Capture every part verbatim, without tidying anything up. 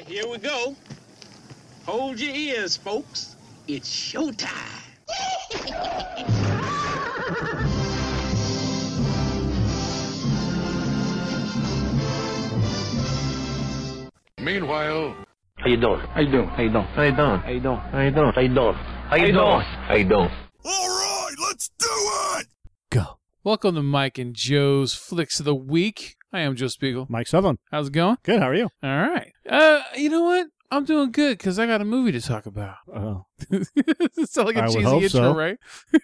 right, here we go. Hold your ears, folks. It's showtime. Meanwhile, how you doing? How you doing? How you doing? How you doing? How you doing? How you doing? How you doing? How you doing? How you doing? all right, let's do it. Go. Welcome to Mike and Joe's Flicks of the Week. I am Joe Spiegel. Mike Sutherland. How's it going? Good. How are you? All right. Uh, you know what? I'm doing good because I got a movie to talk about. Oh. It's like a I would cheesy hope intro, so. right?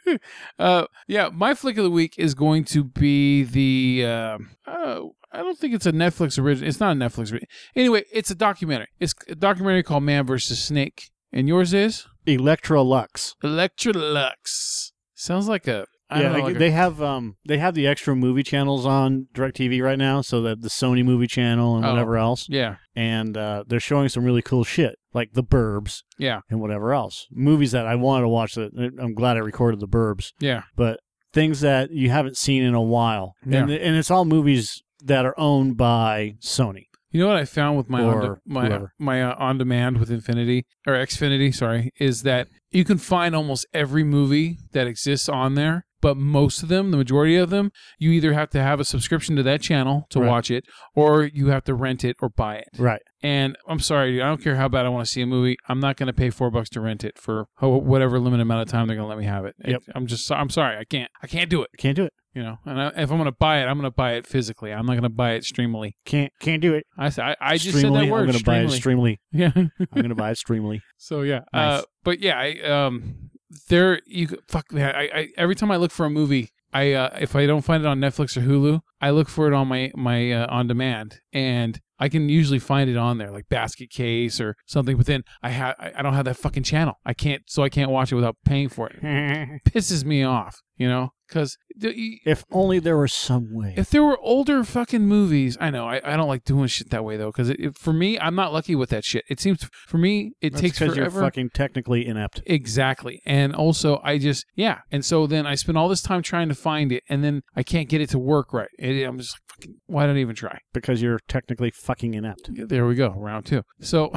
uh, yeah, my flick of the week is going to be the. Uh, uh, I don't think it's a Netflix original. It's not a Netflix original. Anyway, it's a documentary. It's a documentary called Man versus. Snake. And yours is? Electrolux. Electrolux. Sounds like a. I yeah, don't know, they, like they a, have um they have the extra movie channels on DirecTV right now, so that the Sony movie channel and Oh. whatever else, Yeah. and uh, they're showing some really cool shit like The Burbs Yeah. and whatever else. Movies that I wanted to watch. That I'm glad I recorded The Burbs, Yeah. but things that you haven't seen in a while, Yeah. and and it's all movies that are owned by Sony. You know what I found with my Or on de- my whoever. my uh, on demand with Infinity or Xfinity, sorry, is that you can find almost every movie that exists on there, but most of them, the majority of them, you either have to have a subscription to that channel to Right. watch it, or you have to rent it or buy it. Right. And I'm sorry, dude, I don't care how bad I want to see a movie. I'm not going to pay four bucks to rent it for ho- whatever limited amount of time they're going to let me have it. Yep. I'm just, so- I'm sorry, I can't, I can't do it. Can't do it. You know, and I, if I'm going to buy it, I'm going to buy it physically. I'm not going to buy it streamily. Can't can't do it. I s- I, I just said Streamily, that word. I'm going to buy it streamily. streamly. Yeah. I'm going to buy it streamly. So yeah. Nice. Uh, but yeah, I um, there you could- fuck man. I, I every time I look for a movie, I uh, if I don't find it on Netflix or Hulu, I look for it on my my uh, on demand, and I can usually find it on there, like Basket Case or something. But then I have I I don't have that fucking channel. I can't, so I can't watch it without paying for it. It pisses me off, you know, because. If only there was some way. If there were older fucking movies, I know I, I don't like doing shit that way though, because it, it, for me, I'm not lucky with that shit. It seems for me it That's takes because forever. you're fucking technically inept. Exactly, and also I just yeah, and so then I spend all this time trying to find it, and then I can't get it to work right. It, I'm just like, fucking, why don't I even try? Because you're technically fucking inept. There we go, round two. So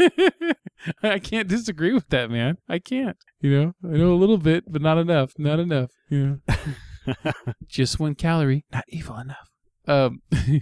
I can't disagree with that, man. I can't. You know, I know a little bit, but not enough. Not enough. You know. Just one calorie, not evil enough. Um,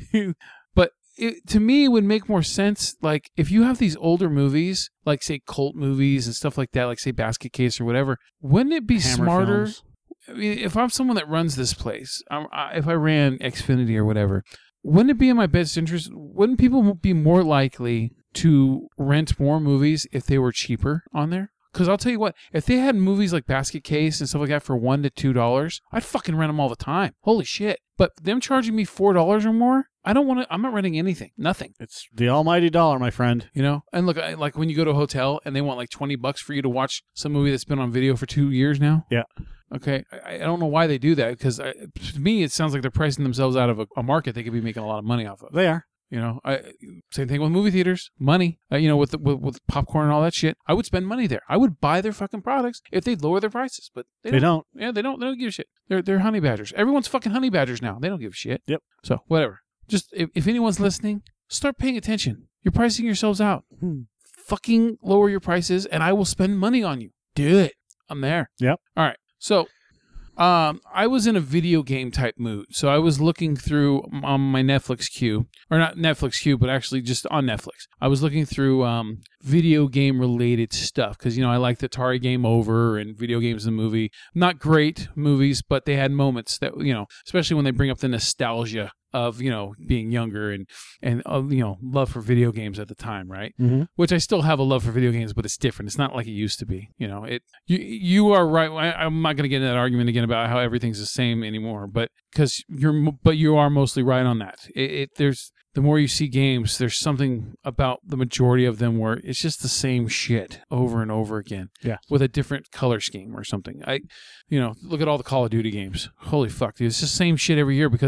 but it, to me, it would make more sense. Like if you have these older movies, like say cult movies and stuff like that, like say Basket Case or whatever, wouldn't it be Hammer smarter? films. I mean, if I'm someone that runs this place, um, I, if I ran Xfinity or whatever, wouldn't it be in my best interest? Wouldn't people be more likely to rent more movies if they were cheaper on there? Because I'll tell you what, if they had movies like Basket Case and stuff like that for one to two dollars, I'd fucking rent them all the time. Holy shit! But them charging me four dollars or more, I don't want to. I'm not renting anything. Nothing. It's the almighty dollar, my friend. You know. And look, I, like when you go to a hotel and they want like twenty bucks for you to watch some movie that's been on video for two years now. Yeah. Okay. I, I don't know why they do that because I, to me it sounds like they're pricing themselves out of a, a market they could be making a lot of money off of. They are. You know, I, same thing with movie theaters. Money, uh, you know, with, the, with with popcorn and all that shit. I would spend money there. I would buy their fucking products if they'd lower their prices, but they, They don't. don't. Yeah, they don't. They don't give a shit. They're they're honey badgers. Everyone's fucking honey badgers now. They don't give a shit. Yep. So whatever. Just if, if anyone's listening, start paying attention. You're pricing yourselves out. Hmm. Fucking lower your prices, and I will spend money on you. Do it. I'm there. Yep. All right. So. Um, I was in a video game type mood, so I was looking through on my Netflix queue, or not Netflix queue, but actually just on Netflix. I was looking through um, video game related stuff because you know I like the Atari Game Over and Video Games the Movie. Not great movies, but they had moments that you know, especially when they bring up the nostalgia of you know being younger and and uh, you know love for video games at the time, right? Mm-hmm. Which I still have a love for video games, but it's different. It's not like it used to be. You know, it. You you are right. I, I'm not going to get into that argument again about how everything's the same anymore, but because you're, but you are mostly right on that. It, it there's the more you see games, there's something about the majority of them where it's just the same shit over and over again. Yeah. With a different color scheme or something. I, you know, look at all the Call of Duty games. Holy fuck, dude! It's the same shit every year because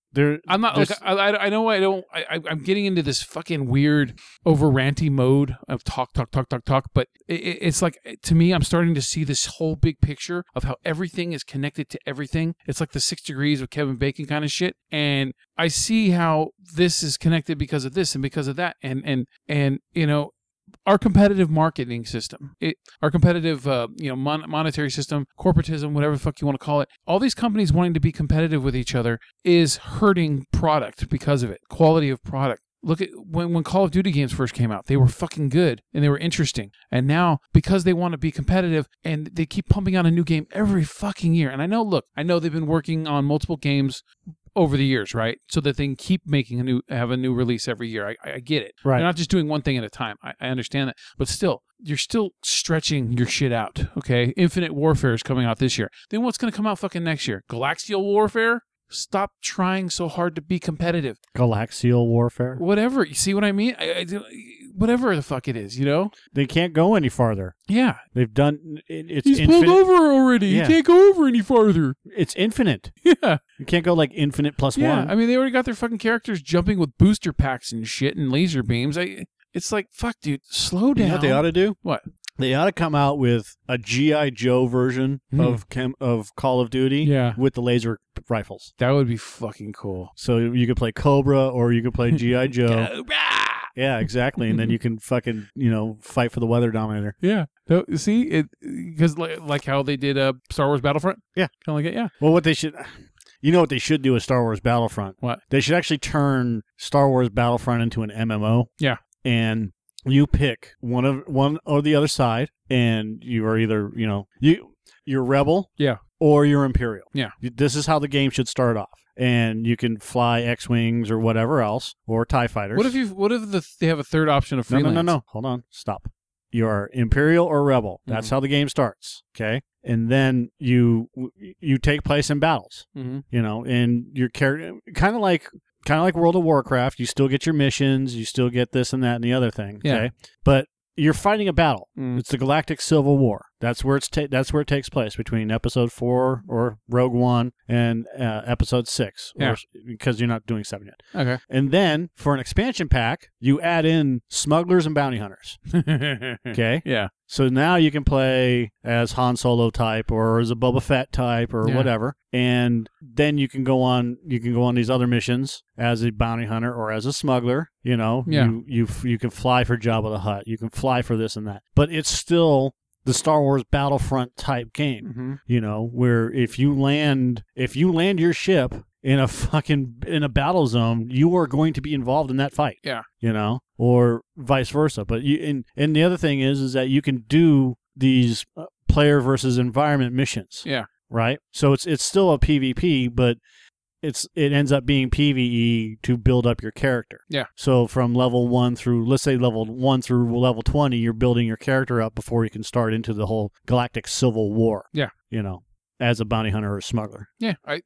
There, I'm not there's- like I, I, I know I don't I, I- I'm getting into this fucking weird over ranty mode of talk talk talk talk talk, but it, it- it's like to me I'm starting to see this whole big picture of how everything is connected to everything. It's like the six degrees of Kevin Bacon kind of shit, and I see how this is connected because of this and because of that, and and and you know. Our competitive marketing system, it, our competitive, uh, you know, mon- monetary system, corporatism, whatever the fuck you want to call it, all these companies wanting to be competitive with each other is hurting product because of it. Quality of product. Look at when, when Call of Duty games first came out, they were fucking good and they were interesting. And now, because they want to be competitive and they keep pumping out a new game every fucking year. And I know, look, I know they've been working on multiple games over the years, right? So that they can keep making a new, have a new release every year. I, I get it. Right. They're not just doing one thing at a time. I, I understand that. But still, you're still stretching your shit out, okay? Infinite Warfare is coming out this year. Then what's going to come out fucking next year? Galaxial Warfare? Stop trying so hard to be competitive. Galaxial Warfare. Whatever. You see what I mean? I, I, whatever the fuck it is, you know? They can't go any farther. Yeah. They've done it, it's He's infinite. pulled over already. Yeah. He can't go over any farther. It's infinite. Yeah. You can't go like infinite plus Yeah. one. I mean, they already got their fucking characters jumping with booster packs and shit and laser beams. I, it's like, fuck, dude, slow You down. know what they ought to do? What? They ought to come out with a G I. Joe version Hmm. of Chem- of Call of Duty Yeah. with the laser rifles. That would be fucking cool. So you could play Cobra or you could play G I. Joe. Cobra! Yeah, exactly. And then you can fucking, you know, fight for the Weather Dominator. Yeah. No, see, it because like, like how they did uh, Star Wars Battlefront? Yeah. Kind of like it, yeah. Well, what they should, you know what they should do with Star Wars Battlefront? What? They should actually turn Star Wars Battlefront into an M M O. Yeah. And you pick one of one or the other side, and you are either, you know, you you're Rebel, Yeah. or you're Imperial. Yeah. This is how the game should start off. And you can fly X-Wings or whatever else, or TIE fighters. What if you? What if the, they have a third option of No, freelance? no, no, no. Hold on. Stop. You're Imperial or Rebel. That's Mm-hmm. how the game starts. Okay. And then you you take place in battles. Mm-hmm. You know, and your character kind of like kind of like World of Warcraft. You still get your missions. You still get this and that and the other thing. Okay. Yeah. But you're fighting a battle. Mm. It's the Galactic Civil War. That's where it's ta- that's where it takes place between Episode Four or Rogue One and uh, Episode Six. Yeah. Or, because you're not doing seven yet. Okay. And then for an expansion pack, you add in smugglers and bounty hunters. Okay. Yeah. So now you can play as Han Solo type or as a Boba Fett type or Yeah. whatever. And then you can go on you can go on these other missions as a bounty hunter or as a smuggler, you know. Yeah. You you you can fly for Jabba the Hutt. You can fly for this and that. But it's still the Star Wars Battlefront type game, Mm-hmm. you know, where if you land if you land your ship in a fucking in a battle zone, you are going to be involved in that fight. Yeah. You know, or vice versa. But you and and the other thing is is that you can do these uh, player versus environment missions. Yeah. Right? So it's it's still a PvP, but it's it ends up being PvE to build up your character. Yeah. So from level one through let's say level one through level twenty, you're building your character up before you can start into the whole Galactic Civil War. Yeah. You know, as a bounty hunter or a smuggler. Yeah. I.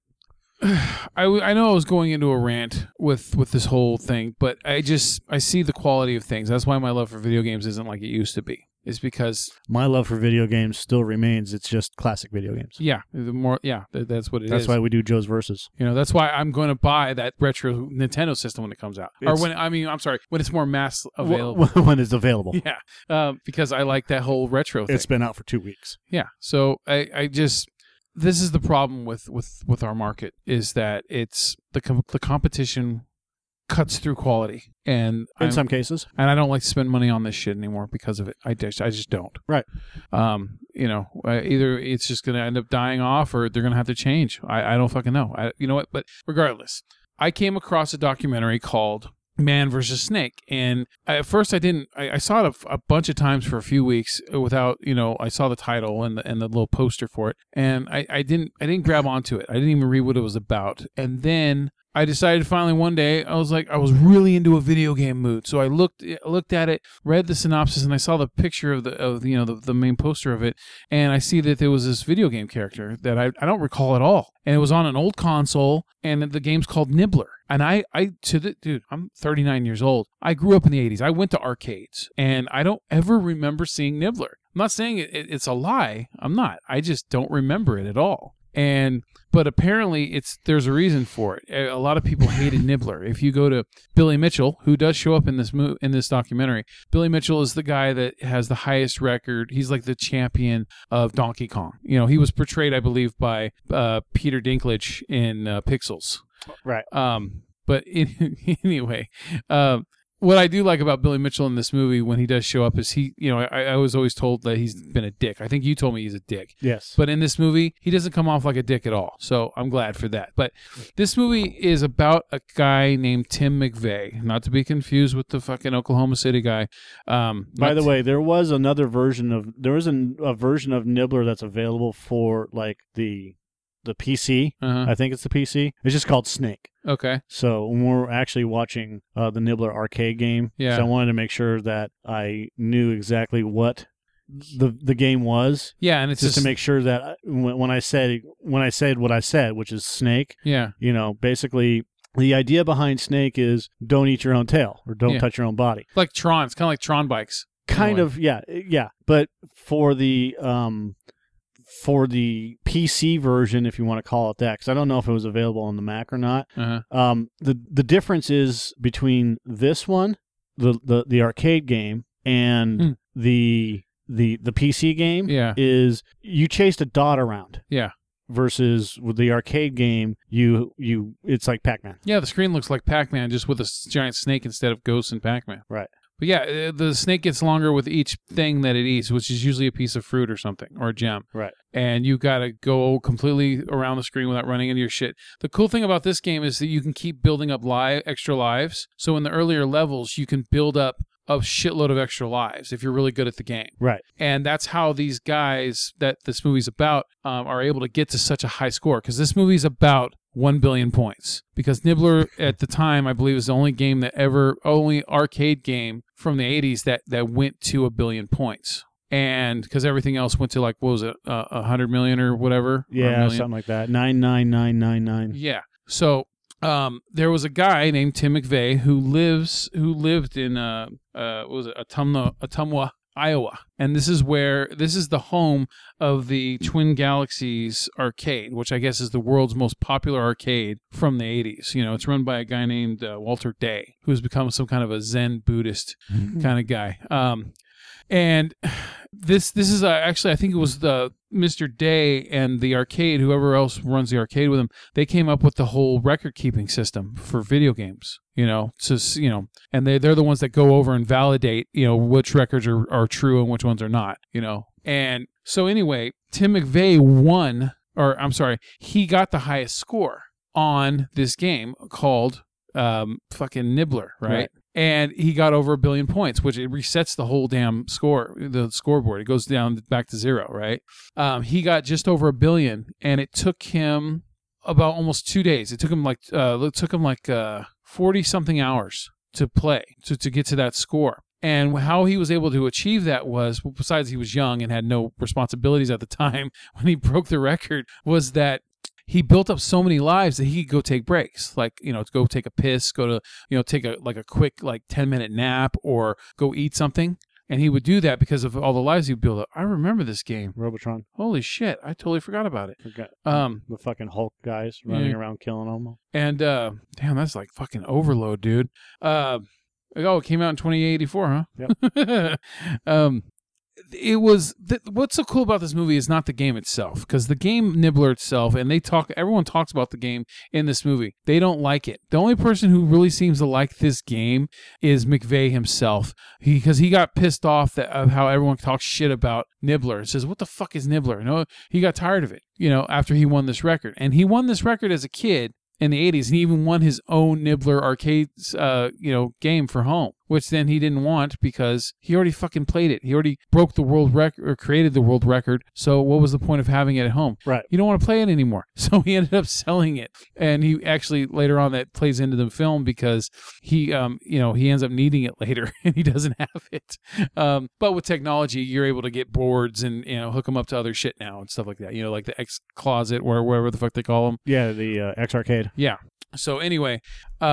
I, I know I was going into a rant with, with this whole thing, but I just I see the quality of things. That's why my love for video games isn't like it used to be. It's because My love for video games still remains. It's just classic video games. yeah, the more yeah, th- that's what it is. That's why we do Joe's Versus. You know, that's why I'm going to buy that retro Nintendo system when it comes out, or It's- when I mean, I'm sorry, when it's more mass available. when it's available. Yeah, um, because I like that whole retro thing. It's been out for two weeks. Yeah, so I, I just this is the problem with, with, with our market is that it's the com- the competition cuts through quality, and In I'm- some cases. and I don't like to spend money on this shit anymore because of it. I just, I just don't. Right. Um, you know, uh, either it's just going to end up dying off, or they're going to have to change. I, I don't fucking know. I, you know what? But regardless, I came across a documentary called Man versus Snake, and I, at first I didn't. I, I saw it a, a bunch of times for a few weeks without, you know, I saw the title and the, and the little poster for it, and I, I didn't, I didn't grab onto it. I didn't even read what it was about, and then I decided finally one day, I was like, I was really into a video game mood. So I looked looked at it, read the synopsis, and I saw the picture of the, of you know, the, the main poster of it. And I see that there was this video game character that I, I don't recall at all. And it was on an old console, and the game's called Nibbler. And I, I to the, dude, I'm thirty-nine years old. I grew up in the eighties. I went to arcades, and I don't ever remember seeing Nibbler. I'm not saying it, it, it's a lie. I'm not. I just don't remember it at all. And but apparently it's there's a reason for it. A a lot of people hated Nibbler. If you go to Billy Mitchell, who does show up in this mo- in this documentary, Billy Mitchell is the guy that has the highest record. He's like the champion of Donkey Kong. You know, he was portrayed, I believe, by uh, Peter Dinklage in uh, Pixels. Right. Um, but in, anyway, um, what I do like about Billy Mitchell in this movie when he does show up is he, you know, I, I was always told that he's been a dick. I think you told me he's a dick. Yes. But in this movie, he doesn't come off like a dick at all. So I'm glad for that. But this movie is about a guy named Tim McVeigh, not to be confused with the fucking Oklahoma City guy. Um, By not- the way, there was another version of there was an, a version of Nibbler that's available for like the the P C. Uh-huh. I think it's the P C. It's just called Snake. Okay. So when we're actually watching uh, the Nibbler arcade game, Yeah. so I wanted to make sure that I knew exactly what the the game was, Yeah, and it's just, just, to make sure that I- when, when I said when I said what I said, which is Snake. Yeah. You know, basically the idea behind Snake is don't eat your own tail or don't Yeah. touch your own body. Like Tron. It's kind of like Tron bikes. in a Kind way. of, yeah, yeah. But for the um, for the P C version, if you want to call it that, because I don't know if it was available on the Mac or not. Uh-huh. Um, the the difference is between this one, the the, the arcade game, and Hmm. the the the P C game, Yeah. is you chased a dot around. Yeah. Versus with the arcade game, you you it's like Pac-Man. Yeah, the screen looks like Pac-Man just with a s- giant snake instead of Ghosts and Pac-Man. Right. But yeah, uh, the snake gets longer with each thing that it eats, which is usually a piece of fruit or something, or a gem. Right. And you got to go completely around the screen without running into your shit. The cool thing about this game is that you can keep building up li- extra lives. So in the earlier levels, you can build up a shitload of extra lives if you're really good at the game. Right. And that's how these guys that this movie's about um, are able to get to such a high score. Because this movie's about one billion points. Because Nibbler, at the time, I believe, is the only game that ever, only arcade game from the eighties that, that went to a billion points. And because everything else went to like, what was it, uh, one hundred million or whatever? Or a Yeah, million? something like that. Nine nine nine nine nine. Yeah. So um, there was a guy named Tim McVeigh who lives who lived in uh, uh, what was it Ottumwa, Ottumwa, Iowa, and this is where this is the home of the Twin Galaxies arcade, which I guess is the world's most popular arcade from the eighties. You know, it's run by a guy named uh, Walter Day, who's become some kind of a Zen Buddhist kind of guy. Um, and this this is uh, actually, I think it was the Mister Day and the arcade, whoever else runs the arcade with him, they came up with the whole record keeping system for video games. You know, so you know, and they they're the ones that go over and validate, you know, which records are, are true and which ones are not. You know, and so anyway, Tim McVeigh won, or I'm sorry, he got the highest score on this game called um, fucking Nibbler, right? Right. And he got over a billion points, which it resets the whole damn score, the scoreboard. It goes down back to zero, right? Um, he got just over a billion, and it took him about almost two days. It took him like uh, it took him like uh, forty something hours to play to to get to that score. And how he was able to achieve that was, well, besides he was young and had no responsibilities at the time when he broke the record, was that he built up so many lives that he could go take breaks, like, you know, to go take a piss, go to, you know, take a like a quick like ten minute nap or go eat something. And he would do that because of all the lives he built up. I remember this game. Robotron. Holy shit. I totally forgot about it. Forgot Um, the fucking Hulk guys running yeah. around killing them. And, uh, damn, that's like fucking overload, dude. Uh, oh, it came out in twenty eighty-four, huh? Yep. um, it was th- what's so cool about this movie is not the game itself, because the game Nibbler itself, and they talk, everyone talks about the game in this movie. They don't like it. The only person who really seems to like this game is McVeigh himself, because he, he got pissed off that of how everyone talks shit about Nibbler. It says, "What the fuck is Nibbler?" No, he got tired of it. You know, after he won this record, and he won this record as a kid in the eighties, and he even won his own Nibbler arcade, uh, you know, game for home, which then he didn't want because he already fucking played it. He already broke the world record or created the world record. So what was the point of having it at home? Right. You don't want to play it anymore. So he ended up selling it, and he actually later on that plays into the film because he, um, you know, he ends up needing it later, and he doesn't have it. Um, but with technology, you're able to get boards and, you know, hook them up to other shit now and stuff like that. You know, like the X Closet or wherever the fuck they call them. Yeah, the uh, X Arcade. Yeah. So anyway, um,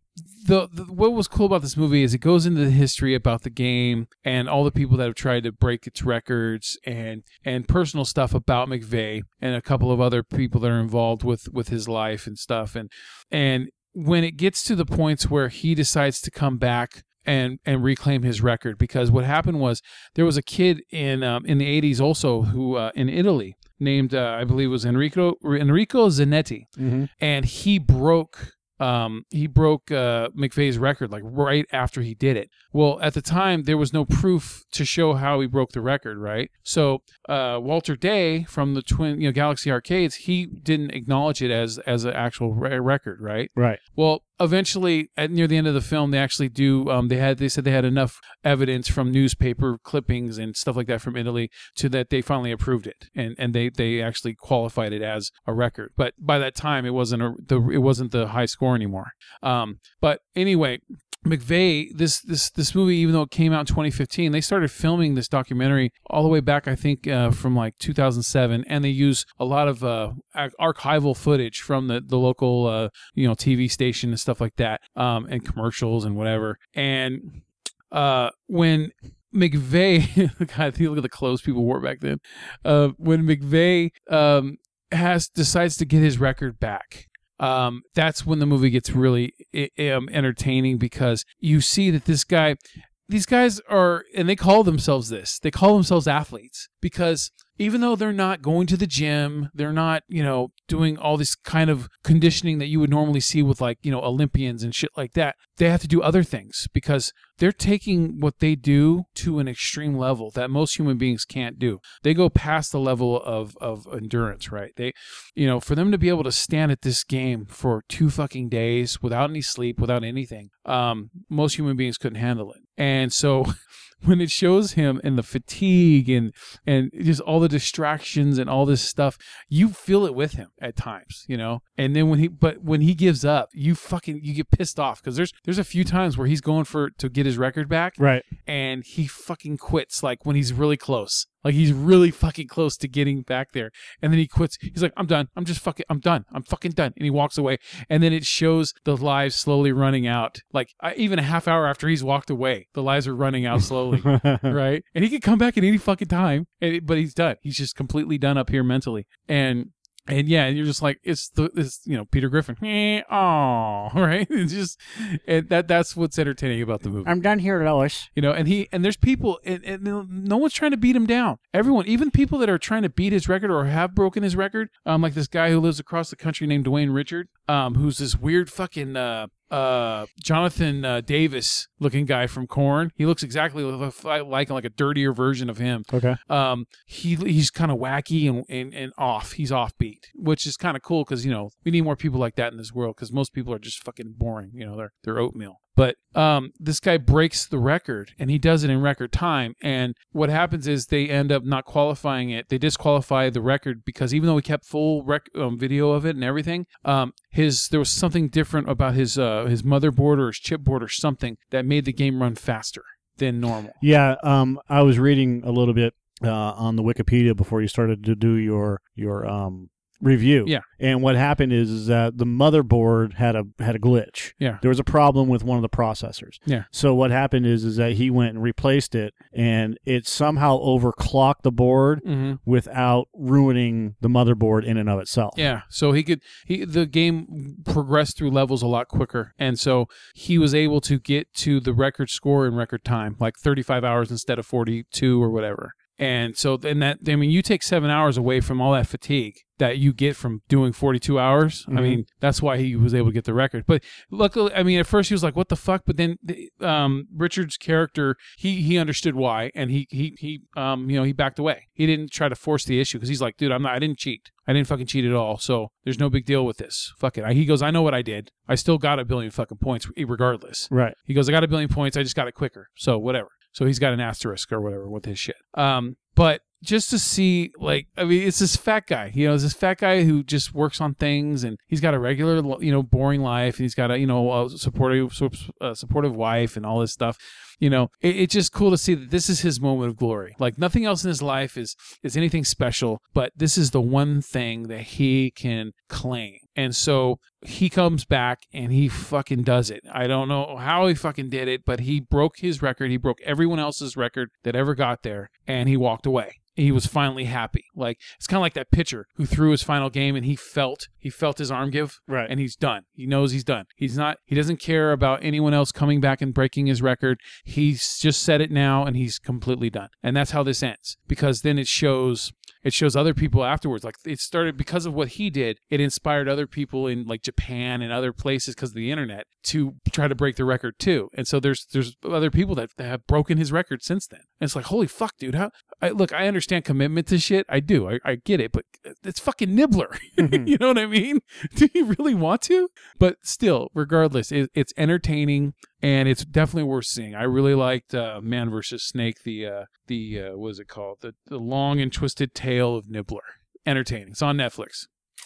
The, the what was cool about this movie is it goes into the history about the game and all the people that have tried to break its records and and personal stuff about McVeigh and a couple of other people that are involved with with his life and stuff. And and when it gets to the points where he decides to come back and and reclaim his record, because what happened was there was a kid in um, in the eighties also who uh, in Italy named uh, I believe it was Enrico Enrico Zanetti, Mm-hmm. and he broke. Um, he broke uh, McVeigh's record like right after he did it. Well, at the time, there was no proof to show how he broke the record, right? So uh, Walter Day from the Twin, you know, Galaxy Arcades, he didn't acknowledge it as as an actual re- record, right? Right. Well, eventually, at near the end of the film, they actually do. Um, they had they said they had enough evidence from newspaper clippings and stuff like that from Italy to that they finally approved it, and and they they actually qualified it as a record. But by that time, it wasn't a the it wasn't the high score anymore. Um, but anyway, McVeigh, this this this movie, even though it came out in twenty fifteen, they started filming this documentary all the way back, I think, uh, from like two thousand seven, and they use a lot of uh, archival footage from the the local uh, you know T V station and stuff like that, um, and commercials and whatever. And uh, when McVeigh, God, look at the clothes people wore back then. Uh, when McVeigh um, has decides to get his record back. Um, that's when the movie gets really um, entertaining, because you see that this guy, these guys are, and they call themselves this, they call themselves athletes, because even though they're not going to the gym, they're not, you know, doing all this kind of conditioning that you would normally see with like, you know, Olympians and shit like that. They have to do other things because they're taking what they do to an extreme level that most human beings can't do. They go past the level of, of endurance, right? They, you know, for them to be able to stand at this game for two fucking days without any sleep, without anything, um, most human beings couldn't handle it. And so when it shows him and the fatigue and and just all the distractions and all this stuff, you feel it with him at times, you know. And then when he, but when he gives up, you fucking you get pissed off, because there's there's a few times where he's going for to get his record back, Right. and he fucking quits like when he's really close. Like he's really fucking close to getting back there. And then he quits. He's like, I'm done. I'm just fucking, I'm done. I'm fucking done. And he walks away. And then it shows the lives slowly running out. Like I, even a half hour after he's walked away, the lives are running out slowly. Right. And he could come back at any fucking time, and it, but he's done. He's just completely done up here mentally. And And yeah, and you're just like, it's the it's you know Peter Griffin, oh, right? It's just, and that that's what's entertaining about the movie. I'm done here, Lois. You know, and he and there's people, and, and no one's trying to beat him down. Everyone, even people that are trying to beat his record or have broken his record, um, like this guy who lives across the country named Dwayne Richard, um, who's this weird fucking uh. uh Jonathan uh, Davis looking guy from Korn. He looks exactly like like, like a dirtier version of him. Okay. Um, he he's kind of wacky and, and, and off. He's offbeat, which is kind of cool because, you know, we need more people like that in this world, because most people are just fucking boring. You know, they're they're oatmeal. But um, this guy breaks the record, and he does it in record time. And what happens is they end up not qualifying it. They disqualify the record because even though he kept full rec- um, video of it and everything, um, his there was something different about his uh, his motherboard or his chipboard or something that made the game run faster than normal. Yeah, um, I was reading a little bit uh, on the Wikipedia before you started to do your your um, review. Yeah. And what happened is, is that the motherboard had a had a glitch. Yeah. There was a problem with one of the processors. Yeah. So what happened is is that he went and replaced it, and it somehow overclocked the board Mm-hmm. without ruining the motherboard in and of itself. Yeah, so he could he the game progressed through levels a lot quicker, and so he was able to get to the record score in record time, like thirty-five hours instead of forty-two or whatever. And so then that, I mean, you take seven hours away from all that fatigue that you get from doing forty-two hours. Mm-hmm. I mean, that's why he was able to get the record. But luckily, I mean, at first he was like, what the fuck? But then um, Richard's character, he he understood why. And he, he, he um, you know, he backed away. He didn't try to force the issue because he's like, dude, I'm not, I didn't cheat. I didn't fucking cheat at all. So there's no big deal with this. Fuck it. I, he goes, I know what I did. I still got a billion fucking points regardless. Right. He goes, I got a billion points. I just got it quicker. So whatever. So he's got an asterisk or whatever with his shit. Um, but just to see, like, I mean, it's this fat guy, you know, it's this fat guy who just works on things, and he's got a regular, you know, boring life, and he's got a, you know, a supportive, uh, supportive wife and all this stuff. You know, it, it's just cool to see that this is his moment of glory. Like nothing else in his life is is anything special, but this is the one thing that he can claim. And so he comes back and he fucking does it. I don't know how he fucking did it, but he broke his record. He broke everyone else's record that ever got there, and he walked away. He was finally happy. Like it's kind of like that pitcher who threw his final game and he felt he felt his arm give, Right. and he's done. He knows he's done. He's not. He doesn't care about anyone else coming back and breaking his record. He's just said it now, and he's completely done. And that's how this ends, because then it shows. It shows other people afterwards. Like it started because of what he did. It inspired other people in like Japan and other places because of the internet to try to break the record too. And so there's there's other people that, that have broken his record since then. And it's like, holy fuck, dude. How? I, look, I understand commitment to shit. I do. I, I get it. But it's fucking Nibbler. You know what I mean? Do you really want to? But still, regardless, it, it's entertaining. And it's definitely worth seeing. I really liked uh, Man versus Snake, the, uh, the uh, what is it called? The, the long and twisted tale of Nibbler. Entertaining. It's on Netflix.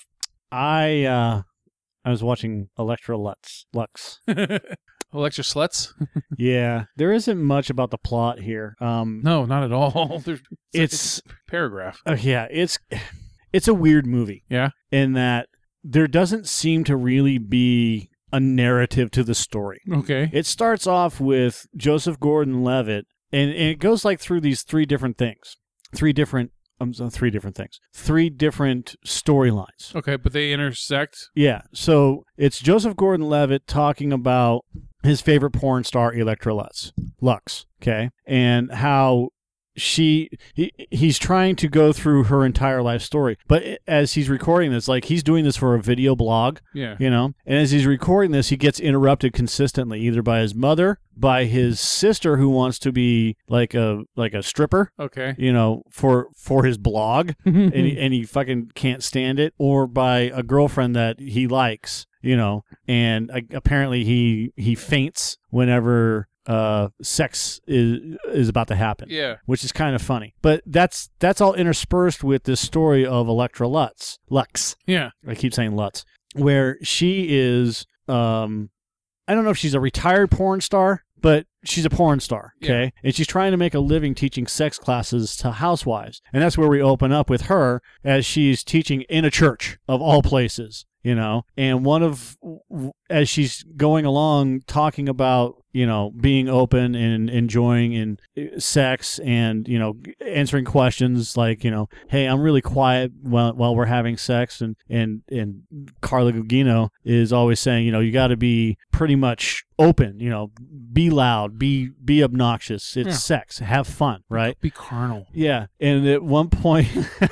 I uh, I was watching Electra Lux. Lux. Electra Sluts? Yeah, there isn't much about the plot here. Um, No, not at all. There's, it's, it's a paragraph. uh, yeah, it's it's a weird movie. Yeah? In that there doesn't seem to really be a narrative to the story. Okay. It starts off with Joseph Gordon-Levitt, and, and it goes like through these three different things, three different, um, so three different things, three different storylines. Okay, but they intersect? Yeah, so it's Joseph Gordon-Levitt talking about his favorite porn star, Electra Lux, Lux, okay, and how she he, he's trying to go through her entire life story, but as he's recording this, like he's doing this for a video blog, Yeah. you know, and as he's recording this, he gets interrupted consistently, either by his mother, by his sister who wants to be like a like a stripper, Okay. you know, for for his blog, and he, and he fucking can't stand it, or by a girlfriend that he likes, you know, and uh, apparently he he faints whenever uh sex is is about to happen. Yeah. Which is kind of funny. But that's that's all interspersed with this story of Electra Lutz. Lux. Yeah. I keep saying Lutz. Where she is um I don't know if she's a retired porn star, but she's a porn star, okay? Yeah. And she's trying to make a living teaching sex classes to housewives. And that's where we open up with her as she's teaching in a church of all places, you know? And one of, as she's going along talking about, you know, being open and enjoying and sex and, you know, answering questions like, you know, hey, I'm really quiet while, while we're having sex. And, and, and Carla Gugino is always saying, you know, you got to be pretty much open, you know, be loud, be, be obnoxious. It's Yeah. sex. Have fun, right? Be carnal. Yeah, and at one point,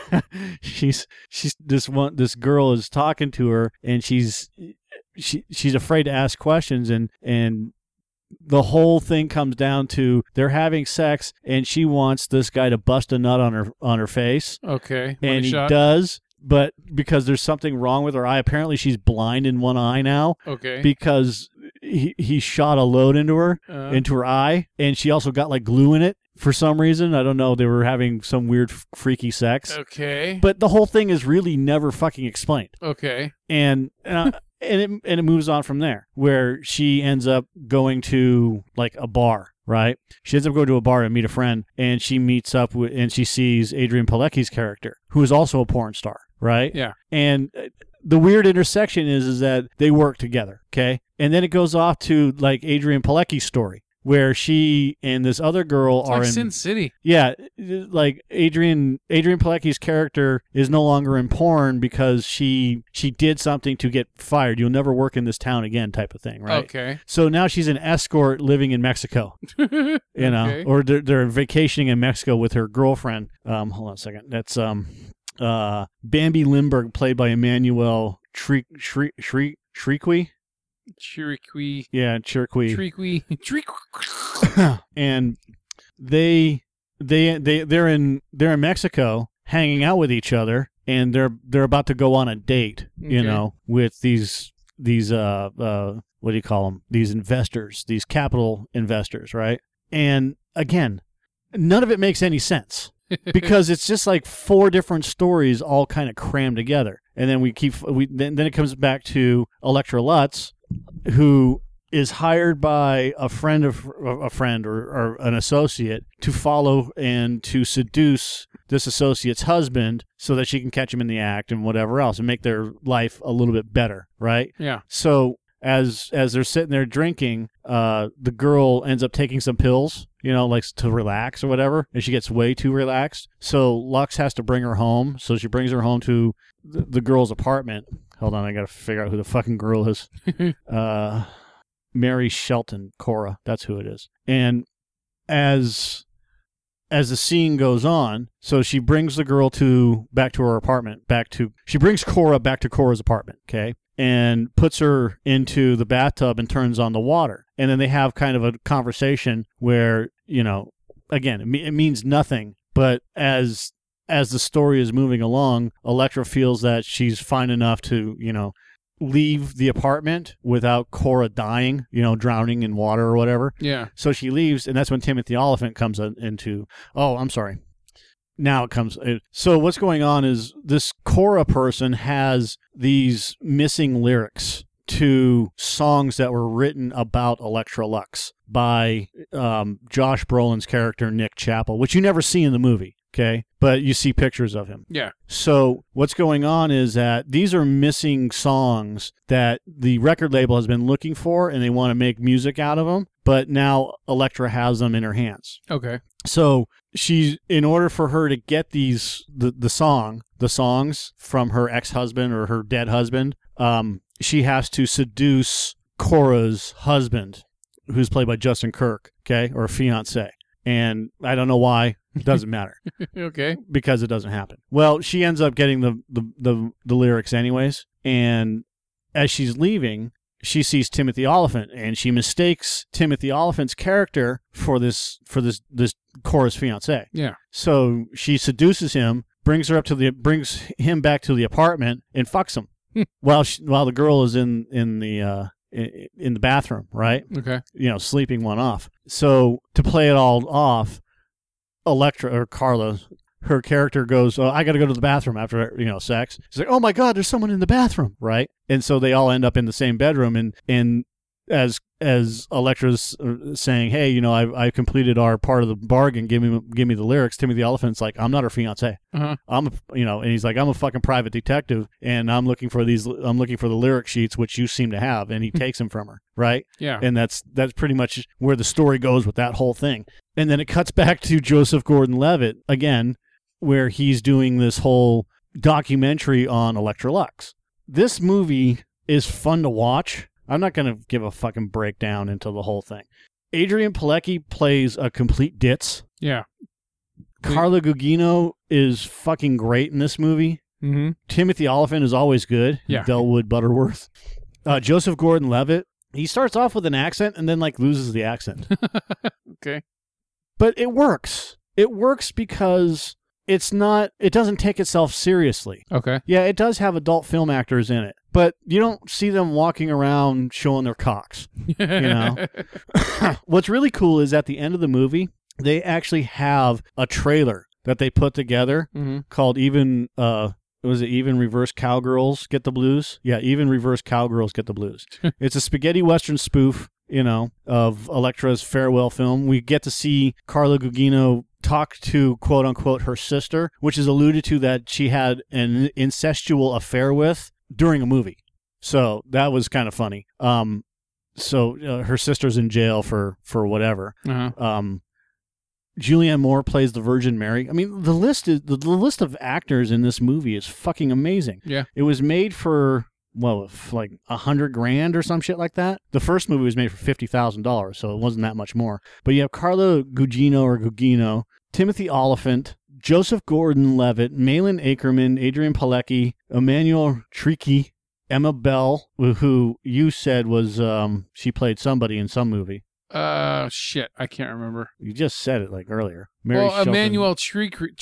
she's she's this one this girl is talking to her, and she's she she's afraid to ask questions, and and the whole thing comes down to they're having sex, and she wants this guy to bust a nut on her on her face, Okay. Money and he shot. does. But because there's something wrong with her eye, apparently she's blind in one eye now Okay. because he, he shot a load into her, Uh, into her eye, and she also got like glue in it for some reason. I don't know. They were having some weird f- freaky sex. okay. But the whole thing is really never fucking explained. Okay. And uh, and it and it moves on from there, where she ends up going to like a bar, right? She ends up going to a bar and meet a friend, and she meets up with and she sees Adrian Palicki's character, who is also a porn star, right? Yeah. And uh, the weird intersection is is that they work together, okay? And then it goes off to like Adrian Palicki's story, where she and this other girl It's are like in Sin City. yeah, like Adrian Adrian Palicki's character is no longer in porn because she she did something to get fired. You'll never work in this town again, type of thing, right? Okay. So now she's an escort living in Mexico, you know, Okay. or they're, they're vacationing in Mexico with her girlfriend. Um, hold on a second. That's um, uh, Bambi Lindbergh, played by Emmanuel Shriek Shriek Shriek Shriekwe. Chiriqui. Yeah, Chiriqui. Chiriqui. Chiriqui. And they they they they're in they're in Mexico hanging out with each other, and they're they're about to go on a date, you Okay. know, with these these uh uh what do you call them? These investors, these capital investors, right? And again, none of it makes any sense. Because it's just like four different stories all kind of crammed together, and then we keep we then, then it comes back to Electra Lutz, who is hired by a friend of a friend or, or an associate to follow and to seduce this associate's husband so that she can catch him in the act and whatever else and make their life a little bit better, right? Yeah. So as as they're sitting there drinking, uh, the girl ends up taking some pills, you know, like to relax or whatever, and she gets way too relaxed. So Lux has to bring her home. So she brings her home to the, the girl's apartment. Hold on, I got to figure out who the fucking girl is. uh, Mary Shelton, Cora, that's who it is. And as as the scene goes on, so she brings the girl to back to her apartment, back to she brings Cora back to Cora's apartment, okay? And puts her into the bathtub and turns on the water. And then they have kind of a conversation where, you know, again, it, me- it means nothing, but as as the story is moving along, Elektra feels that she's fine enough to, you know, leave the apartment without Cora dying, you know, drowning in water or whatever. Yeah. So she leaves, and that's when Timothy Oliphant comes in, into, oh, I'm sorry. Now it comes. So what's going on is this Cora person has these missing lyrics to songs that were written about Elektra Lux by um, Josh Brolin's character, Nick Chappell, which you never see in the movie. Okay, but you see pictures of him. Yeah. So what's going on is that these are missing songs that the record label has been looking for, and they want to make music out of them. But now Elektra has them in her hands. Okay. So she's, in order for her to get these the the song the songs from her ex-husband or her dead husband, um, she has to seduce Cora's husband, who's played by Justin Kirk. Okay, or fiance. And I don't know why. It doesn't matter. Okay. Because it doesn't happen. Well, she ends up getting the, the, the, the lyrics anyways. And as she's leaving, she sees Timothy Oliphant, and she mistakes Timothy Oliphant's character for this for this this Cora's fiance. Yeah. So she seduces him, brings her up to the brings him back to the apartment, and fucks him while she, while the girl is in in the uh, in, in the bathroom, right? Okay. You know, sleeping one off. So to play it all off, Elektra or Carla, her character goes, oh, I got to go to the bathroom after, you know, sex. She's like, oh my God, there's someone in the bathroom, right? And so they all end up in the same bedroom. And, and as as Elektra's saying, hey, you know, I've, I've completed our part of the bargain. Give me give me the lyrics. Timothy Oliphant's like, I'm not her fiance. Uh-huh. I'm, a, you know, and he's like, I'm a fucking private detective, and I'm looking for these. I'm looking for the lyric sheets, which you seem to have, and he takes them from her, right? Yeah. And that's that's pretty much where the story goes with that whole thing. And then it cuts back to Joseph Gordon-Levitt again, where he's doing this whole documentary on Elektra Lux. This movie is fun to watch. I'm not going to give a fucking breakdown into the whole thing. Adrian Pilecki plays a complete ditz. Yeah. Carla Gugino is fucking great in this movie. Mm-hmm. Timothy Oliphant is always good. Yeah. Delwood Butterworth. Uh, Joseph Gordon-Levitt, he starts off with an accent and then like loses the accent. Okay. But it works. It works because it's not, it doesn't take itself seriously. Okay. Yeah, it does have adult film actors in it, but you don't see them walking around showing their cocks. You know? What's really cool is at the end of the movie, they actually have a trailer that they put together mm-hmm. called Even, uh, was it Even Reverse Cowgirls Get the Blues? Yeah, Even Reverse Cowgirls Get the Blues. It's a spaghetti western spoof, you know, of Elektra's farewell film. We get to see Carla Gugino talk to, quote unquote, her sister, which is alluded to that she had an incestual affair with during a movie. So that was kind of funny. Um, so uh, her sister's in jail for, for whatever. Uh-huh. Um, Julianne Moore plays the Virgin Mary. I mean, the list is the, the list of actors in this movie is fucking amazing. Yeah. It was made for, well, like a hundred grand or some shit like that. The first movie was made for fifty thousand dollars, so it wasn't that much more. But you have Carla Gugino or Gugino, Timothy Oliphant, Joseph Gordon-Levitt, Malin Akerman, Adrian Pilecki, Emmanuel Tricky, Emma Bell, who you said was um, she played somebody in some movie. Uh, shit, I can't remember. You just said it like earlier. Mary well, Shelton. Emmanuel Tricky.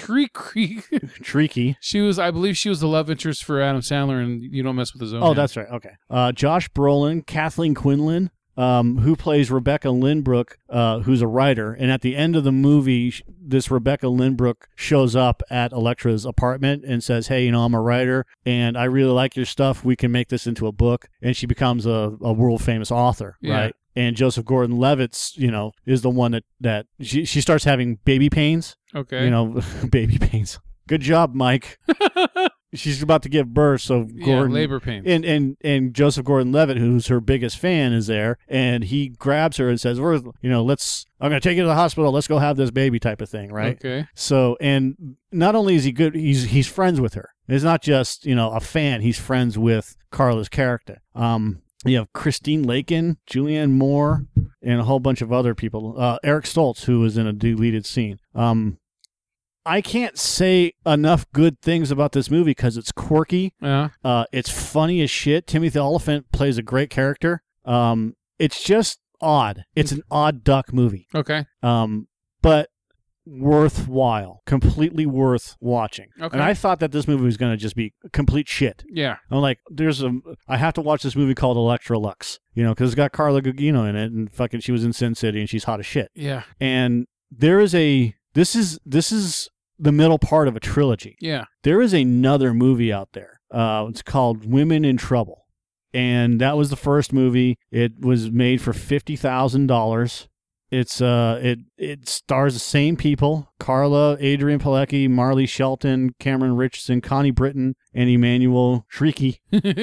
Tricky. She was, I believe, she was the love interest for Adam Sandler, and You Don't Mess with the Zone. Oh, that's right. Okay. Uh, Josh Brolin, Kathleen Quinlan, um, who plays Rebecca Lynbrook, uh, who's a writer. And at the end of the movie, sh- this Rebecca Lynbrook shows up at Elektra's apartment and says, hey, you know, I'm a writer and I really like your stuff. We can make this into a book. And she becomes a, a world-famous author, Yeah. right? And Joseph Gordon-Levitt's, you know, is the one that, that she, she starts having baby pains. Okay. You know, baby pains. Good job, Mike. She's about to give birth, so yeah, Gordon... labor pains. And, and and Joseph Gordon-Levitt, who's her biggest fan, is there, and he grabs her and says, "We're, you know, let's. I'm going to take you to the hospital. Let's go have this baby," type of thing, right? Okay. So, and not only is he good, he's he's friends with her. It's not just, you know, a fan. He's friends with Carla's character. Um, you have Christine Lakin, Julianne Moore, and a whole bunch of other people. Uh, Eric Stoltz, who was in a deleted scene. Um. I can't say enough good things about this movie because it's quirky. Yeah. Uh, it's funny as shit. Timothy Olyphant plays a great character. Um, it's just odd. It's an odd duck movie. Okay. Um, but worthwhile. Completely worth watching. Okay. And I thought that this movie was going to just be complete shit. Yeah. I'm like, there's a, I have to watch this movie called Electra Lux, you know, because it's got Carla Gugino in it, and fucking she was in Sin City, and she's hot as shit. Yeah. And there is a, this is, this is the middle part of a trilogy. Yeah. There is another movie out there. Uh, it's called Women in Trouble. And that was the first movie. It was made for fifty thousand dollars. It's uh, it it stars the same people: Carla, Adrian Pilecki, Marley Shelton, Cameron Richardson, Connie Britton, and Emmanuel Shrieky.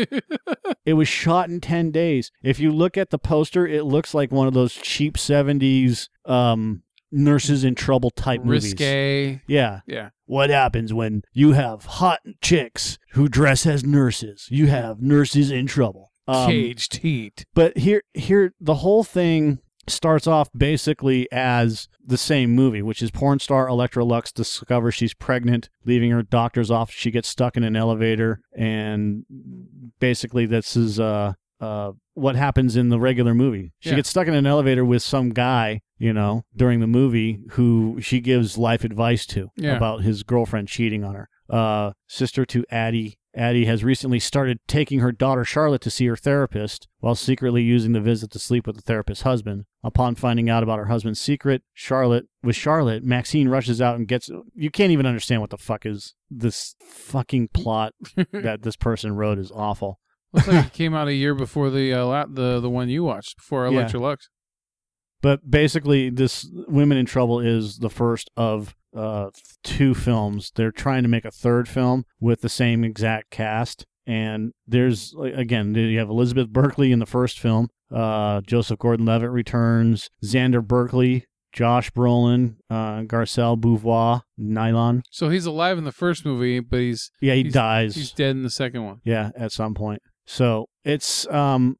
It was shot in ten days. If you look at the poster, it looks like one of those cheap seventies um, Nurses in Trouble type movies. Risque. Yeah. Yeah. What happens when you have hot chicks who dress as nurses? You have nurses in trouble. Um, Caged heat. But here, here, the whole thing starts off basically as the same movie, which is porn star Electra Lux discovers she's pregnant, leaving her doctor's office. She gets stuck in an elevator, and basically this is uh, uh, what happens in the regular movie. She Yeah. gets stuck in an elevator with some guy, you know, during the movie who she gives life advice to Yeah. about his girlfriend cheating on her. Uh, sister to Addie. Addie has recently started taking her daughter Charlotte to see her therapist while secretly using the visit to sleep with the therapist's husband. Upon finding out about her husband's secret, Charlotte, with Charlotte, Maxine rushes out and gets... You can't even understand what the fuck is this fucking plot that this person wrote is awful. Looks like it came out a year before the uh, la- the the one you watched, before Yeah. Electra Lux. But basically, this Women in Trouble is the first of uh, two films. They're trying to make a third film with the same exact cast. And there's, like, again, you have Elizabeth Berkley in the first film. Uh, Joseph Gordon-Levitt returns. Xander Berkeley, Josh Brolin, uh, Garcelle Beauvoir, Nylon. So he's alive in the first movie, but he's Yeah, he He's- dies. he's dead in the second one. Yeah, at some point. So it's um,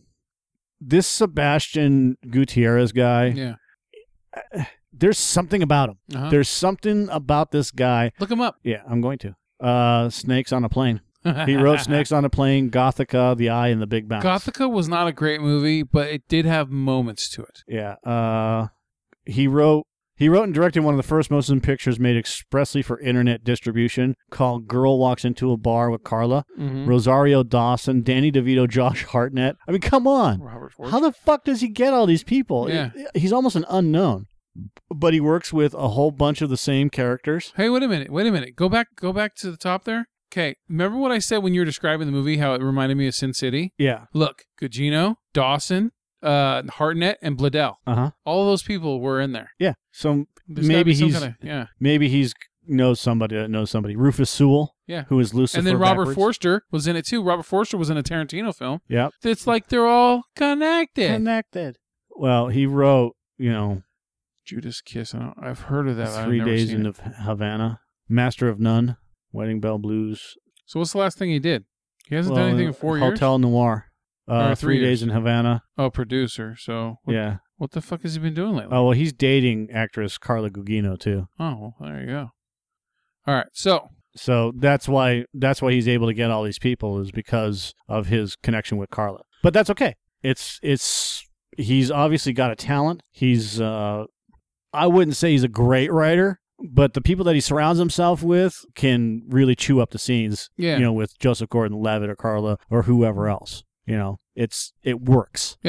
this Sebastian Gutierrez guy. Yeah. There's something about him. Uh-huh. There's something about this guy. Look him up. Yeah, I'm going to. Uh, Snakes on a Plane. He wrote Snakes on a Plane, Gothica, The Eye, and the Big Bounce. Gothica was not a great movie, but it did have moments to it. Yeah. Uh, he wrote. He wrote and directed one of the first motion pictures made expressly for internet distribution, called Girl Walks Into a Bar with Carla. Mhm. Rosario Dawson, Danny DeVito, Josh Hartnett. I mean, come on. Robert Forster. How the fuck does he get all these people? Yeah. He's almost an unknown. But he works with a whole bunch of the same characters. Hey, wait a minute. Wait a minute. Go back. Go back to the top there. Okay. Remember what I said when you were describing the movie? How it reminded me of Sin City. Yeah. Look, Gugino, Dawson, uh, Hartnett, and Bladell. Uh-huh. All of those people were in there. Yeah. So There's gotta maybe be some he's kinda- yeah. maybe he's knows somebody that knows somebody. Rufus Sewell, Yeah. who is Lucifer. And then Robert backwards. Forster was in it too. Robert Forster was in a Tarantino film. Yep. It's like they're all connected. Connected. Well, he wrote, you know, Judas Kiss. I don't, I've heard of that. I've Three never Days seen in it. Havana, Master of None, Wedding Bell Blues. So what's the last thing he did? He hasn't Well, done anything in four years. Hotel Noir. Uh, Or Three three Days years. in Havana. Oh, producer. So what, Yeah. what the fuck has he been doing lately? Oh, well, he's dating actress Carla Gugino, too. Oh, well, there you go. All right. So So that's why that's why he's able to get all these people, is because of his connection with Carla. But that's okay. It's it's he's obviously got a talent. He's uh I wouldn't say he's a great writer, but the people that he surrounds himself with can really chew up the scenes. Yeah. You know, with Joseph Gordon-Levitt or Carla or whoever else. You know, it's it works. Yeah.